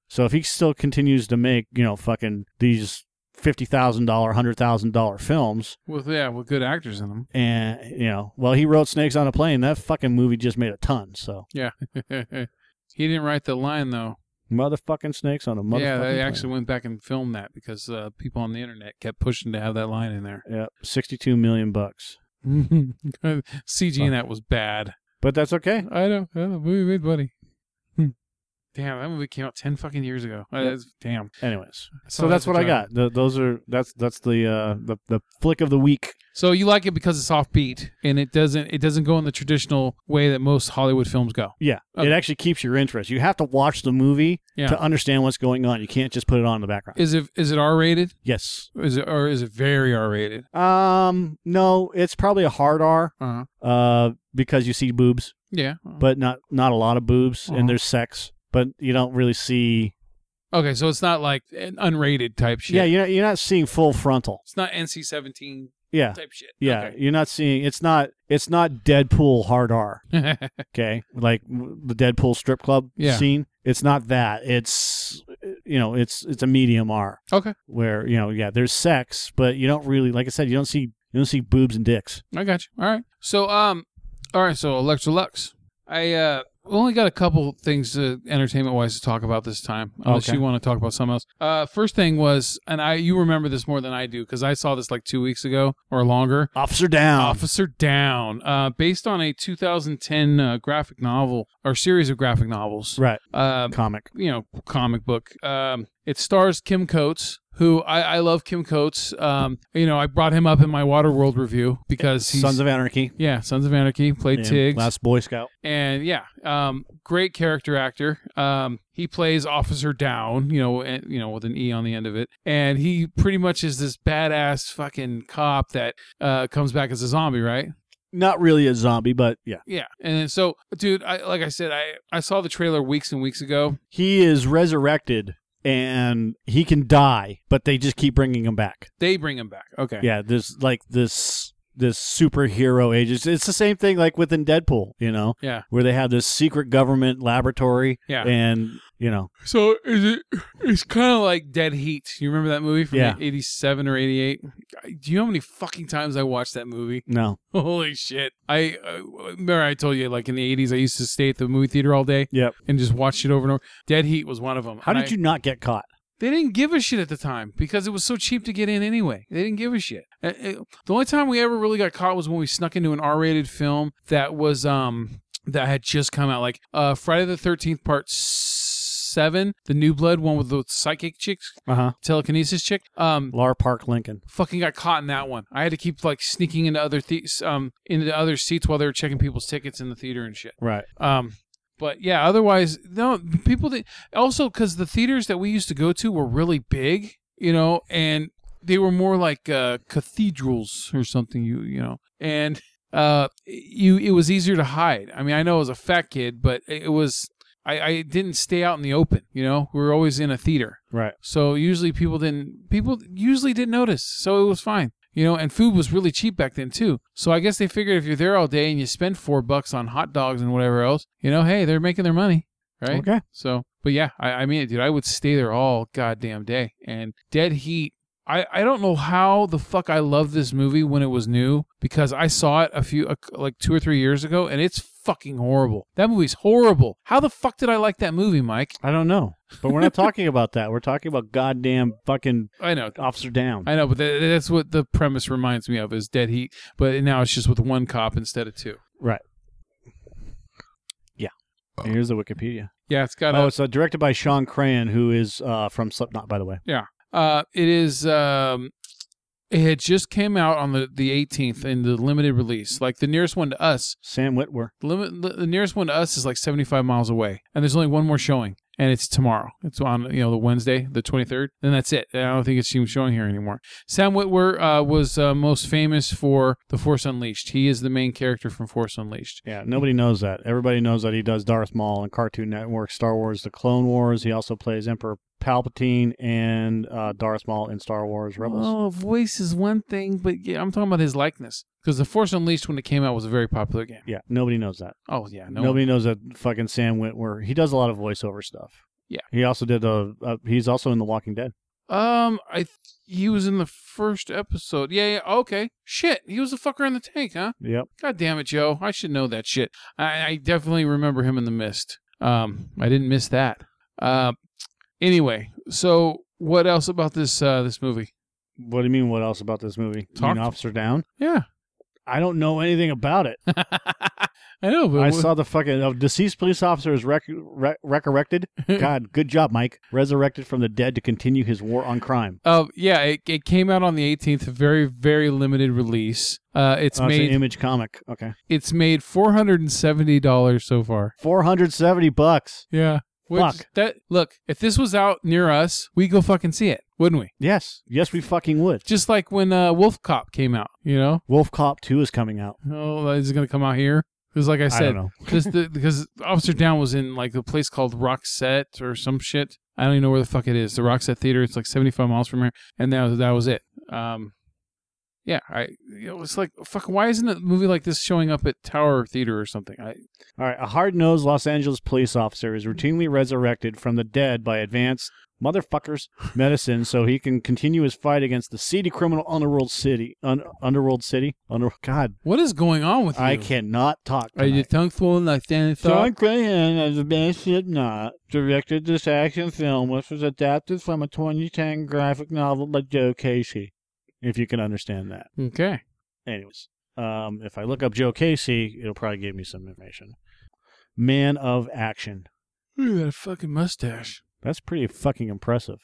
So if he still continues to make, you know, fucking these fifty thousand dollars, one hundred thousand dollars films. With, yeah, with good actors in them. And, you know, well, he wrote Snakes on a Plane. That fucking movie just made a ton, so. Yeah. He didn't write the line, though. Motherfucking snakes on a motherfucking Yeah, they plane. actually went back and filmed that because uh, people on the internet kept pushing to have that line in there. Yeah, sixty-two million bucks. C G in that was bad. But that's okay. I know. The movie made money. Damn, that movie came out ten fucking years ago. Uh, Yep. it's- Damn. Anyways, saw so that that's as a what I child. got. The, those are that's that's the uh the the flick of the week. So you like it because it's offbeat and it doesn't it doesn't go in the traditional way that most Hollywood films go. Yeah, Okay. it actually keeps your interest. You have to watch the movie Yeah. to understand what's going on. You can't just put it on in the background. Is it is it R rated? Yes. Is it or is it very R rated? Um. No, it's probably a hard R. Uh-huh. Uh, because you see boobs, Yeah. but not not a lot of boobs, Uh-huh. and there's sex, but you don't really see. Okay, so it's not like an unrated type shit. Yeah, you're not, you're not seeing full frontal. It's not N C seventeen Yeah. type shit. Yeah, you're not seeing. It's not. It's not Deadpool hard R. Okay. Okay, like the Deadpool strip club Yeah. scene. It's not that. It's you know, it's it's a medium R Okay. where you know, yeah, there's sex, but you don't really, like I said, you don't see you don't see boobs and dicks. I got you. All right. So um all right, so Electrolux. I uh only got a couple things to entertainment wise to talk about this time, unless Okay. you want to talk about something else. Uh first thing was, and I you remember this more than I do because I saw this like two weeks ago or longer. Officer Down. Officer Down, uh, based on a two thousand ten uh, graphic novel or series of graphic novels. Right. Um, Comic. you know, comic book. Um, it stars Kim Coates, who I, I love Kim Coates. Um, you know, I brought him up in my Waterworld review because he's Sons of Anarchy. yeah, Sons of Anarchy, played and Tiggs, Last Boy Scout. and yeah, um, great character actor. Um, he plays Officer Down, you know, and, you know, with an E on the end of it, and he pretty much is this badass fucking cop that uh, comes back as a zombie, right? Not really a zombie, but yeah. Yeah, and so, dude, I like I said, I I saw the trailer weeks and weeks ago. He is resurrected and he can die, but they just keep bringing him back. They bring him back. Okay. Yeah, there's like this this superhero age. It's, it's the same thing like within Deadpool, you know, Yeah. where they have this secret government laboratory. Yeah. And, you know, So is it? It's kind of like Dead Heat. You remember that movie from Yeah. eighty-seven or eighty-eight? Do you know how many fucking times I watched that movie? no. Holy shit! I uh, remember I told you like in the eighties I used to stay at the movie theater all day Yep. and just watch it over and over. Dead Heat was one of them. How And did I- you not get caught? They didn't give a shit at the time because it was so cheap to get in anyway. They didn't give a shit. Uh, uh, The only time we ever really got caught was when we snuck into an R-rated film that was um that had just come out, like uh Friday the thirteenth Part Seven, the New Blood one with the psychic chicks, Uh-huh. telekinesis chick. Um, Lar Park Lincoln. fucking got caught in that one. I had to keep like sneaking into other the- um into other seats while they were checking people's tickets in the theater and shit. Right. Um, but yeah, otherwise, no, people did also because the theaters that we used to go to were really big, you know, and they were more like uh, cathedrals or something, you you know, and uh, you it was easier to hide. I mean, I know I was a fat kid, but it was I, I didn't stay out in the open, you know. We were always in a theater, Right. so usually people didn't people usually didn't notice, so it was fine. You know, and food was really cheap back then too. So I guess they figured if you're there all day and you spend four bucks on hot dogs and whatever else, you know, hey, they're making their money, right? Okay. So, but yeah, I, I mean, dude, I would stay there all goddamn day. And Dead Heat, I, I don't know how the fuck I loved this movie when it was new because I saw it a few, uh, like two or three years ago, and it's fucking horrible. That movie's horrible. How the fuck did I like that movie, Mike? I don't know. But we're not talking about that. We're talking about goddamn fucking I know. Officer Down. I know, but th- that's what the premise reminds me of is Dead Heat, but now it's just with one cop instead of two. Right. Yeah. Here's the Wikipedia. Yeah, it's got Oh, a, it's uh, directed by Sean Crahan, who is uh, from Slipknot, by the way. yeah. Uh, it is, um, it had just came out on the, the eighteenth in the limited release. Like the nearest one to us, Sam Witwer. the, limit, the, the nearest one to us is like seventy-five miles away. And there's only one more showing. And it's tomorrow. It's on, you know, the Wednesday, the twenty-third. And that's it. I don't think it's even showing here anymore. Sam Witwer uh, was uh, most famous for The Force Unleashed. He is the main character from Force Unleashed. Yeah, nobody knows that. Everybody knows that he does Darth Maul on Cartoon Network, Star Wars, The Clone Wars. He also plays Emperor Palpatine and uh, Darth Maul in Star Wars Rebels. Oh, voice is one thing, but yeah, I'm talking about his likeness. Because The Force Unleashed, when it came out, was a very popular game. Yeah, nobody knows that. Oh, yeah. No Nobody knows that fucking Sam Witwer. He does a lot of voiceover stuff. Yeah. He also did a. Uh, he's also in The Walking Dead. Um, I th- he was in the first episode. Yeah, yeah. Okay. Shit, he was the fucker in the tank, huh? Yep. God damn it, Joe. I should know that shit. I, I definitely remember him in The Mist. Um, I didn't miss that. Uh, anyway, so what else about this uh this movie? What do you mean? What else about this movie? You Talk mean to- Officer Down? Yeah. I don't know anything about it. I know, but I what- saw the fucking uh, deceased police officer is rec- re- resurrected. God, good job, Mike. Resurrected from the dead to continue his war on crime. Oh, yeah, it, it came out on the eighteenth, very, very limited release. Uh, it's Oh, it's made an Image comic. Okay, it's made four hundred seventy dollars so far. four hundred seventy bucks. Yeah. Which, Fuck. That look, if this was out near us, we go fucking see it, wouldn't we? Yes, yes, we fucking would. Just like when uh, Wolf Cop came out, you know? Wolf Cop Two is coming out. Oh, is it going to come out here? Because like I I said, don't know. because the because Officer Down was in like a place called Roxette or some shit. I don't even know where the fuck it is. The Roxette Theater. It's like seventy-five miles from here, and that was, that was it. Um, yeah, I you know it's like fuck. Why isn't a movie like this showing up at Tower Theater or something? I All right, a hard-nosed Los Angeles police officer is routinely resurrected from the dead by advanced motherfuckers medicine so he can continue his fight against the seedy criminal underworld city. Un- underworld city? Under- God, what is going on with you? I cannot talk Are you tonight. tongue swollen like Stanley John Graham, as a best ship not, directed this action film, which was adapted from a twenty ten graphic novel by Joe Casey. If you can understand that. Okay. Anyways, um, if I look up Joe Casey, it'll probably give me some information. Man of action. Look at that fucking mustache. That's pretty fucking impressive.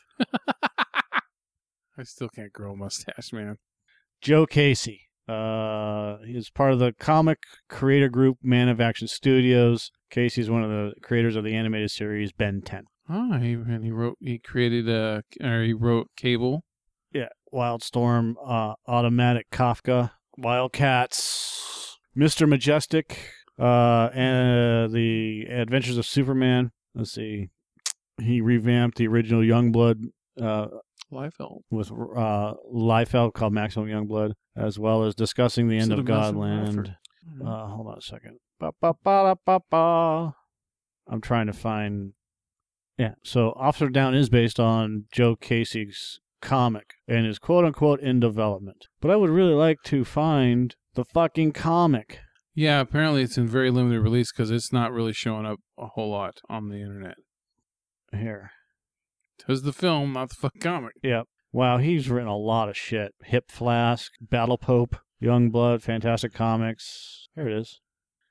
I still can't grow a mustache, man. Joe Casey. Uh, he's part of the comic creator group Man of Action Studios. Casey's one of the creators of the animated series Ben ten. Oh, he and he wrote, he created a, or he wrote Cable. Yeah, Wildstorm, uh, Automatic Kafka, Wildcats, Mister Majestic, uh, and uh, the Adventures of Superman. Let's see. He revamped the original Youngblood uh, Liefeld. with uh, Liefeld called Maximum Youngblood, as well as discussing the end Instead of of Massive Godland. Effort. Uh, hold on a second. Ba, ba, ba, ba, ba. I'm trying to find. Yeah, so Officer Down is based on Joe Casey's comic and is quote unquote in development. But I would really like to find the fucking comic. Yeah, apparently it's in very limited release because it's not really showing up a whole lot on the internet. Here. Because the film, not the fucking comic. Yep. Wow, he's written a lot of shit. Hip Flask, Battle Pope, Youngblood, Fantastic Comics. Here it is.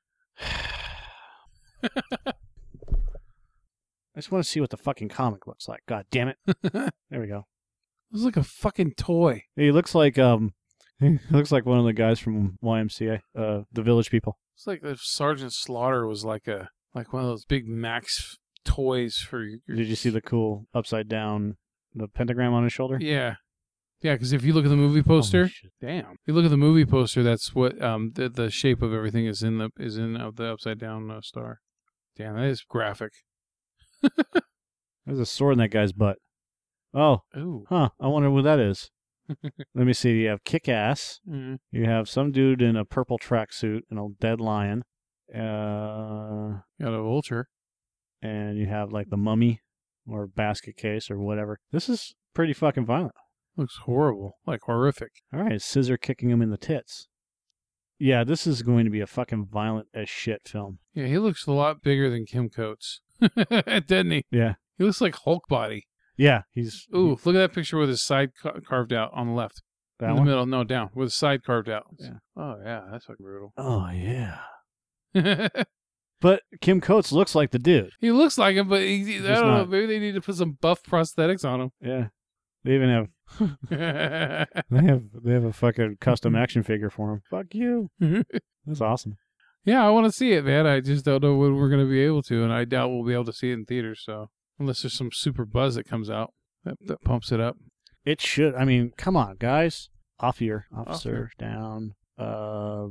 I just want to see what the fucking comic looks like. God damn it. There we go. It was like a fucking toy. He looks like um he looks like one of the guys from Y M C A, uh the Village People. It's like if Sergeant Slaughter was like a like one of those big Max toys for your... Did you see the cool upside down the pentagram on his shoulder? Yeah. Yeah, because if you look at the movie poster, Holy shit. damn. If you look at the movie poster, that's what um the, the shape of everything is in the is in uh, the upside down uh, star. Damn, that is graphic. There's a sword in that guy's butt. Oh, Ooh. huh. I wonder what that is. Let me see. You have Kick-Ass. Mm. You have some dude in a purple tracksuit and a dead lion. Uh, Got a vulture. and you have like the mummy or basket case or whatever. This is pretty fucking violent. Looks horrible. Like horrific. All right, scissor kicking him in the tits. Yeah, this is going to be a fucking violent as shit film. Yeah, he looks a lot bigger than Kim Coates. Doesn't he? Yeah. He looks like Hulk body. Yeah, he's Ooh, look at that picture with his side ca- carved out on the left. that in one. the middle, no, down. With his side carved out. Yeah. Oh, yeah, that's fucking brutal. Oh yeah. But Kim Coates looks like the dude. He looks like him, but he, I He's don't know. not. Maybe they need to put some buff prosthetics on Yeah. They even have him. they have they have a fucking custom action figure for him. Fuck you. That's awesome. Yeah, I want to see it, man. I just don't know when we're going to be able to, and I doubt we'll be able to see it in theaters. So unless there's some super buzz that comes out that, that pumps it up. It should. I mean, come on, guys. Off here, officer Off here. down. Uh,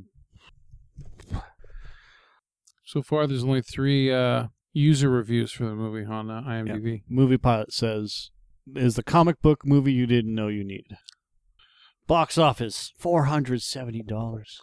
So far, there's only three uh, user reviews for the movie on uh, IMDb. Movie Pilot says is the comic book movie you didn't know you needed. Box office four hundred seventy dollars.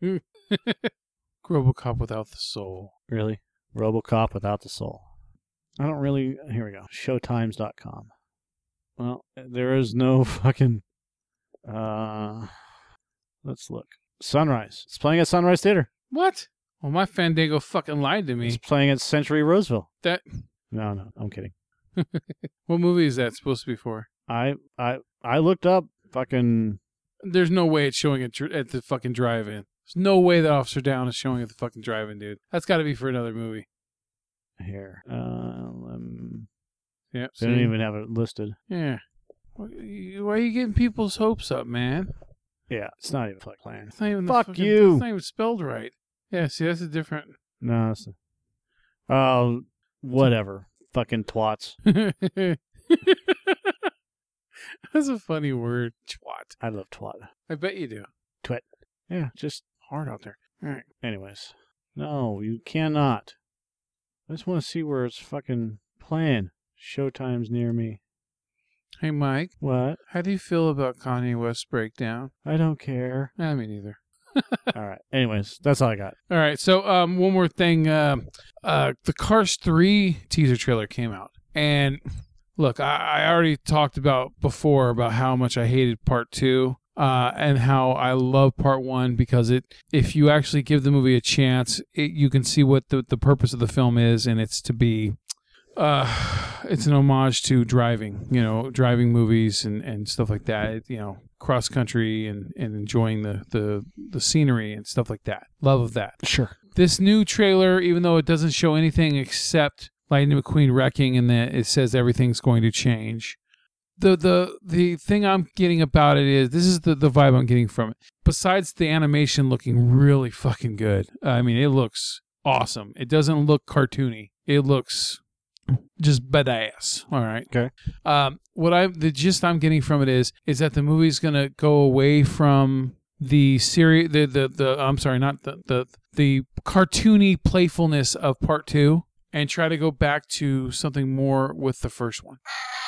RoboCop without the soul. Really? RoboCop without the soul. I don't really... Here we go. Showtimes dot com. Well, there is no fucking... Uh, let's look. Sunrise. It's playing at Sunrise Theater. What? Well, my Fandango fucking lied to me. It's playing at Century Roseville. That. No, no, I'm kidding. What movie is that supposed to be for? I I I looked up fucking... There's no way it's showing it at the fucking drive-in. There's no way that Officer Down is showing at the fucking drive-in, dude. That's got to be for another movie. Here. Uh, um, Yeah. they don't even have it listed. Yeah. Why are you getting people's hopes up, man? Yeah, it's not even fucking playing. It's not even the Fuck fucking, you. It's not even spelled right. Yeah, see, that's a different... No, it's... Oh, whatever. Fucking twats. That's a funny word. Twat. I love twat. I bet you do. Twit. Yeah, just... Hard out there. All right. Anyways. No, you cannot. I just want to see where it's fucking playing. Showtime's near me. Hey, Mike. What? How do you feel about Kanye West's breakdown? I don't care. I mean, neither. All right. Anyways, that's all I got. All right. So, um, one more thing. Uh, uh, the Cars three teaser trailer came out. And look, I, I already talked about before about how much I hated part two. Uh, and how I love part one because it, if you actually give the movie a chance, it, you can see what the, the purpose of the film is, and it's to be, uh, it's an homage to driving, you know, driving movies and, and stuff like that, it, you know, cross country and, and enjoying the, the, the scenery and stuff like that. Love of that. Sure. This new trailer, even though it doesn't show anything except Lightning McQueen wrecking and that it says everything's going to change. The the the thing I'm getting about it is, this is the, the vibe I'm getting from it. Besides the animation looking really fucking good, I mean, it looks awesome. It doesn't look cartoony. It looks just badass. All right. Okay. Um, what I the gist I'm getting from it is is that the movie's gonna go away from the series, the the the I'm sorry, not the the the cartoony playfulness of part two, and try to go back to something more with the first one.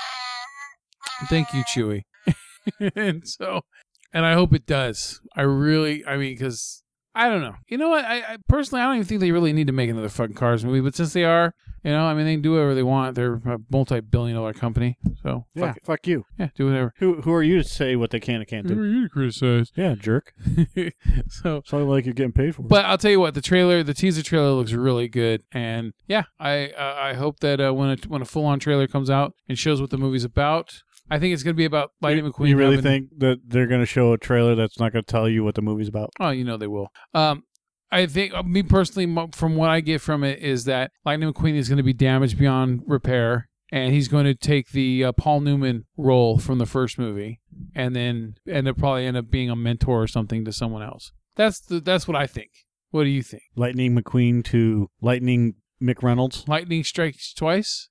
Thank you, Chewie. And so, and I hope it does. I really, I mean, because I don't know. You know what? I, I personally, I don't even think they really need to make another fucking Cars movie. But since they are, you know, I mean, they can do whatever they want. They're a multi-billion-dollar company, so Yeah, fuck it. fuck you. Yeah, do whatever. Who who are you to say what they can and can't Who do? are you to criticize? Yeah, jerk. So, Sounded like you're getting paid for it. but I'll tell you what, the trailer, the teaser trailer looks really good, and yeah, I uh, I hope that uh, when a, when a full on trailer comes out and shows what the movie's about, I think it's going to be about Lightning you, McQueen. You really having- think that they're going to show a trailer that's not going to tell you what the movie's about? Oh, you know they will. Um, I think, uh, me personally, mo- from what I get from it, is that Lightning McQueen is going to be damaged beyond repair, and he's going to take the uh, Paul Newman role from the first movie, and then and it'll probably end up being a mentor or something to someone else. That's the, that's what I think. What do you think? Lightning McQueen to Lightning McReynolds. Lightning strikes twice?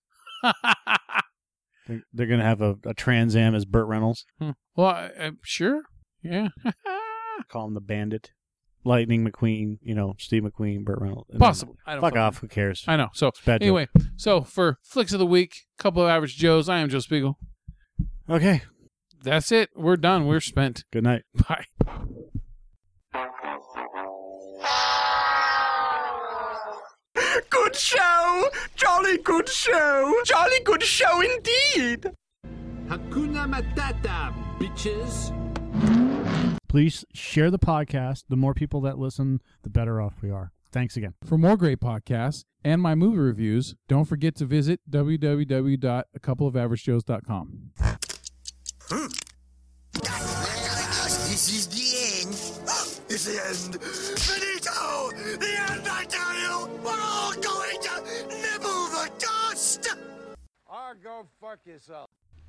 They're, they're going to have a, a Trans Am as Burt Reynolds. Hmm. Well, I, I'm sure. Yeah. Call him the Bandit. Lightning McQueen, you know, Steve McQueen, Burt Reynolds. And Possibly. I then- don't Fuck fucking- off. Who cares? I know. So, It's a bad joke. anyway, so for Flicks of the Week, couple of average Joes, I am Joe Spiegel. Okay. That's it. We're done. We're spent. Good night. Bye. Good show! Jolly good show! Jolly good show indeed! Hakuna Matata, bitches. Please share the podcast. The more people that listen, the better off we are. Thanks again. For more great podcasts and my movie reviews, don't forget to visit w w w dot a couple of average joes dot com. This is the end. It's the end. Finito! The end, I tell you! We're all going to nibble the dust! Or go fuck yourself.